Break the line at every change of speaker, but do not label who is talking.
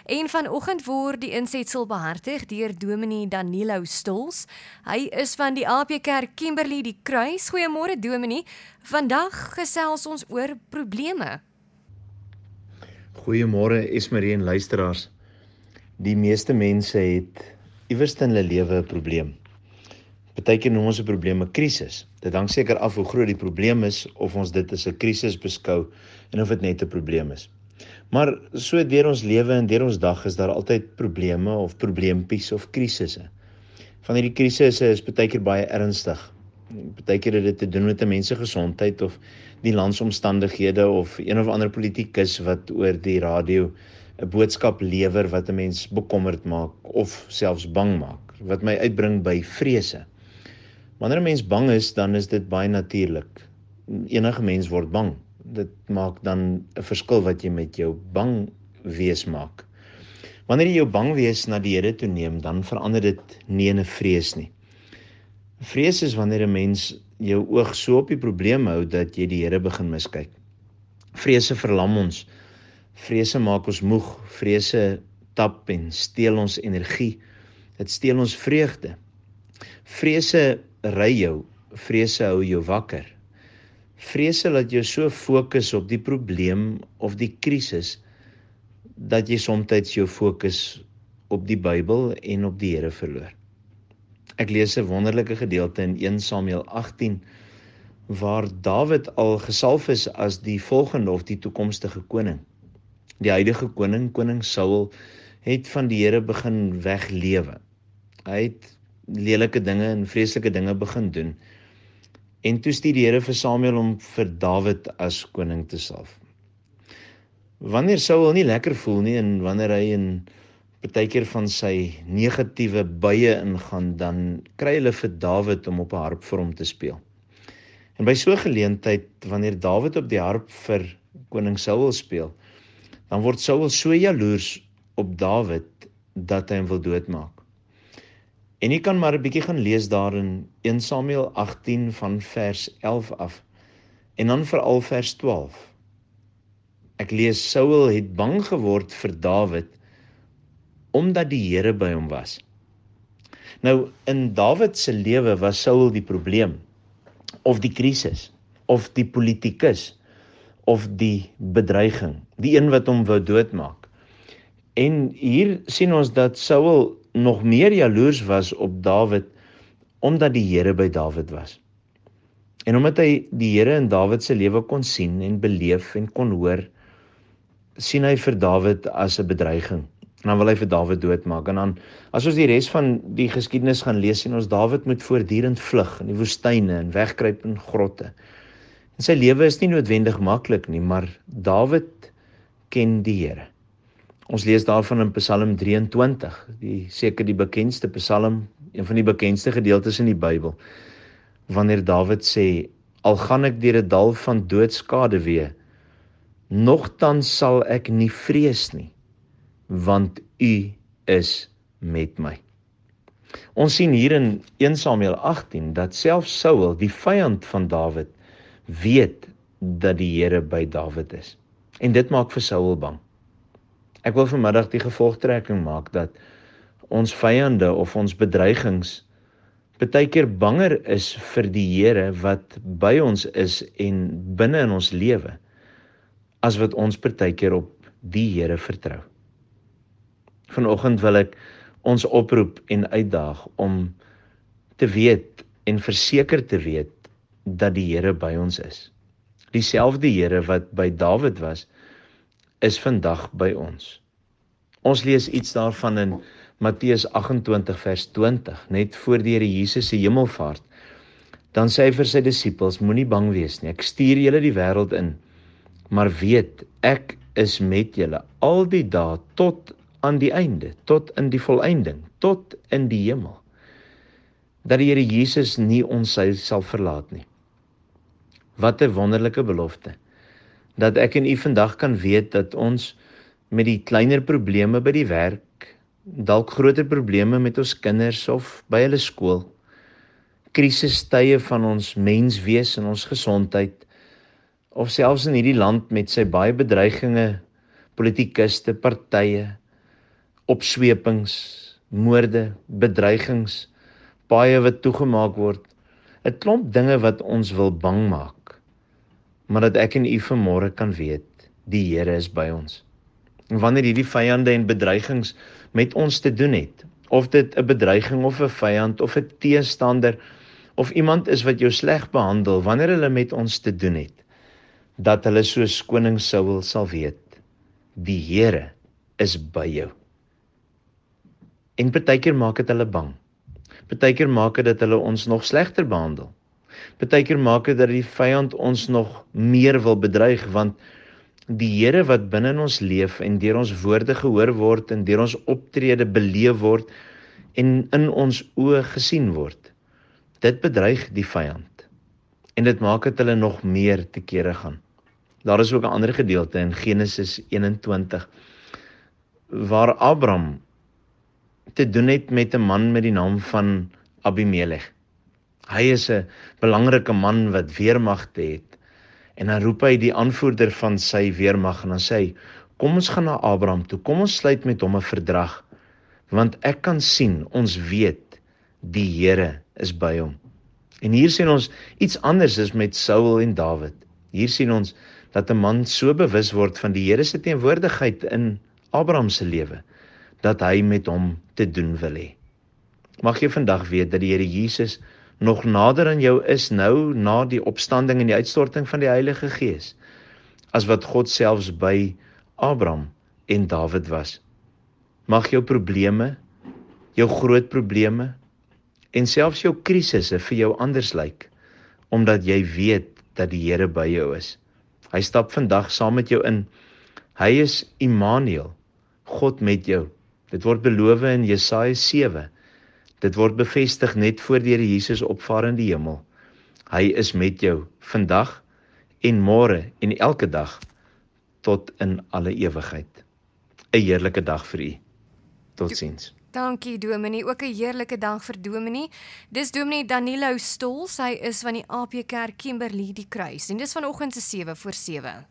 En vanoggend word die insetsel behartig deur Dominee Danilo Stols. Hy is van die AP Kerk Kimberley die Kruis. Goeiemôre Dominee. Vandag gesels ons oor probleme.
Goeiemôre Esmarie en luisteraars. Die meeste mense het iewers in hulle lewe 'n probleem. Partykeer noem ons 'n probleem 'n krisis. Dit hang seker af hoe groot die probleem is, of ons dit as 'n krisis beskou en of dit net 'n probleem is. Maar so deur ons lewe en deur ons dag is daar altyd probleme of probleempies of krisisse. Van hierdie krisisse is partykeer baie ernstig. Partykeer het dit te doen met 'n mens se gesondheid of die landsomstandighede of een of ander politikus wat oor die radio 'n boodskap lewer wat 'n mens bekommerd maak of selfs bang maak, wat my uitbring by vrese. Wanneer 'n mens bang is, dan is dit baie natuurlik. Enige mens word bang. Dit maak dan 'n verskil wat jy met jou bang wees maak. Wanneer jy jou bang wees na die Here toe neem, dan verander dit nie in 'n vrees nie. Vrees is wanneer 'n mens jou oog so op die probleem hou dat jy die Here begin miskyk. Vrese verlam ons. Vrese maak ons moeg. Vrese tap en steel ons energie. Dit steel ons vreugde. Vrese ry jou. Vrese hou jou wakker. Vrese laat jou so fokus op die probleem of die krisis dat jy soms jou fokus op die Bybel en op die Here verloor. Ek lees 'n wonderlike gedeelte in 1 Samuel 18 waar Dawid al gesalf is as die volgende of die toekomstige koning. Die huidige koning Saul, het van die Here begin weglewe. Hy het lelike dinge en vreeslike dinge begin doen. En toe stuur die Here vir Samuel om vir Dawid as koning te salf. Wanneer Saul nie lekker voel nie en wanneer hy in partykeer van sy negatiewe buie ingaan, dan kry hulle vir Dawid om op 'n harp vir hom te speel. En by so 'n geleentheid, wanneer Dawid op die harp vir koning Saul speel, dan word Saul so jaloers op Dawid dat hy hom wil doodmaak. En jy kan maar 'n bietjie gaan lees daar in 1 Samuel 18 van vers 11 af en dan veral vers 12. Ek lees, Saul het bang geword vir Dawid omdat die Here by hom was. Nou, in Dawid se lewe was Saul die probleem, of die krisis, of die politikus, of die bedreiging, die een wat hom wou doodmaak. En hier sien ons dat Saul nog meer jaloers was op Dawid, omdat die Here by Dawid was. En omdat hy die Here in Dawid se lewe kon sien en beleef en kon hoor, sien hy vir Dawid as 'n bedreiging. En dan wil hy vir Dawid doodmaak. En dan, as ons die res van die geskiedenis gaan lees, sien ons Dawid moet voortdurend vlug in die woestyne en wegkruip in grotte. En sy lewe is nie noodwendig maklik nie, maar Dawid ken die Here. Ons lees daarvan in Psalm 23, seker die bekendste Psalm, een van die bekendste gedeeltes in die Bybel, wanneer Dawid sê, al gaan ek deur 'n dal van doodskade wee, nogtans sal ek nie vrees nie, want U is met my. Ons sien hier in 1 Samuel 18 dat selfs Saul, die vyand van Dawid, weet dat die Here by Dawid is. En dit maak vir Saul bang. Ek wil vanmiddag die gevolgtrekking maak dat ons vyande of ons bedreigings partykeer banger is vir die Here wat by ons is en binne in ons lewe, as wat ons partykeer op die Here vertrou. Vanoggend wil ek ons oproep en uitdaag om te weet en verseker te weet dat die Here by ons is. Dieselfde Here wat by Dawid was, is vandag by ons. Ons lees iets daarvan in Matteus 28 vers 20, net voor die Here Jesus se hemelvaart. Dan sê hy vir sy disippels, moenie bang wees nie, ek stuur julle die wêreld in, maar weet, ek is met julle al die dae tot aan die einde, tot in die volëinding, tot in die hemel. Dat die Here Jesus nie ons sal verlaat nie. Wat 'n wonderlike belofte, dat ek en u vandag kan weet dat ons met die kleiner probleme by die werk, dalk groter probleme met ons kinders of by hulle skool, krisistye van ons menswees en ons gesondheid, of selfs in hierdie land met sy baie bedreigings, politikuste, partye, opswepings, moorde, bedreigings, paaie wat toegemaak word, 'n klomp dinge wat ons wil bang maak, maar dat ek en u vanmôre kan weet, die Here is by ons. En wanneer hierdie vyande en bedreigings met ons te doen het, of dit 'n bedreiging of 'n vyand of 'n teestander of iemand is wat jou sleg behandel, wanneer hulle met ons te doen het, dat hulle soos koning Saul sal weet, die Here is by jou. En partykeer maak dit hulle bang. Partykeer maak dit dat hulle ons nog slegter behandel. Partykeer maak dit dat die vyand ons nog meer wil bedreig, want die Here wat binne in ons leef en deur ons woorde gehoor word en deur ons optrede beleef word en in ons oë gesien word, dit bedreig die vyand. En dit maak dat hulle nog meer te kere gaan. Daar is ook 'n ander gedeelte in Genesis 21, waar Abraham te doen het met 'n man met die naam van Abimelech. Hy is 'n belangrike man wat weermagte het. En dan roep hy die aanvoerder van sy weermag en dan sê hy, kom ons gaan na Abraham toe, kom ons sluit met hom 'n verdrag, want ek kan sien, ons weet, die Here is by hom. En hier sien ons iets anders is met Saul en Dawid. Hier sien ons dat 'n man so bewus word van die Here se teenwoordigheid in Abraham se lewe, dat hy met hom te doen wil hê. Mag jy vandag weet dat die Here Jesus nog nader aan jou is nou na die opstanding en die uitstorting van die Heilige Gees, as wat God selfs by Abraham en Dawid was. Mag jou probleme, jou groot probleme en selfs jou krisisse vir jou anders lyk, omdat jy weet dat die Here by jou is. Hy stap vandag saam met jou in. Hy is Immanuel, God met jou. Dit word beloof in Jesaja 7. Dit word bevestig net voor die Here Jesus opvaar in die hemel. Hy is met jou vandag en môre en elke dag tot in alle ewigheid. 'n Heerlike dag vir u. Totsiens.
Dankie Dominee, ook 'n heerlike dag vir Dominee. Dis Dominee Danilo Stols, hy is van die AP Kerk Kimberley die Kruis en dis vanoggend se 7 voor 7.